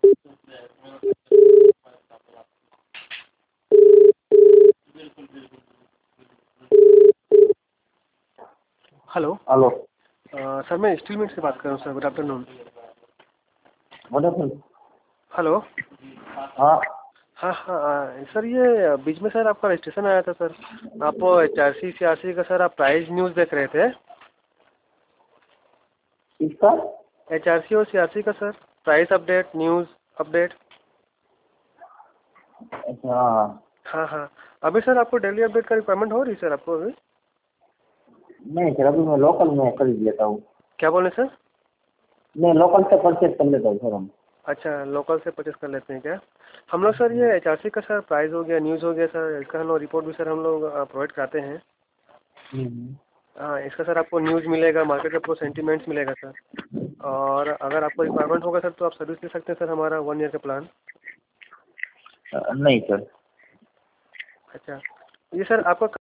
Hello. Hello. Sir मैं steel mill से बात कर रहा हूँ sir. Good afternoon. Good afternoon. Hello. हाँ हाँ हाँ सर, ये बीच में सर आपका रजिस्ट्रेशन आया था सर। आप HRC CRC का सर आप प्राइस न्यूज़ देख रहे थे। किसका? HRC और CRC का sir price update, news update. अच्छा। हाँ हाँ। अभी सर आपको डेली अपडेट का रिक्वायरमेंट हो रही है सर आपको अभी? नहीं सर, अभी मैं लोकल में खरीद लेता हूँ। क्या बोले सर? मैं लोकल से परचेज कर लेता हूँ सर। हम अच्छा, लोकल से परचेस कर लेते हैं क्या हम लोग सर? ये HRC का सर प्राइस हो गया, न्यूज़ हो गया सर, इसका हम लोग रिपोर्ट भी सर हम लोग प्रोवाइड कराते हैं। हाँ, इसका सर आपको न्यूज़ मिलेगा, मार्केट का पूरा सेंटीमेंट्स मिलेगा सर। और अगर आपको रिक्वायरमेंट होगा सर तो आप सर्विस ले सकते हैं सर, हमारा 1 ईयर का प्लान। नहीं सर। अच्छा, ये सर आपका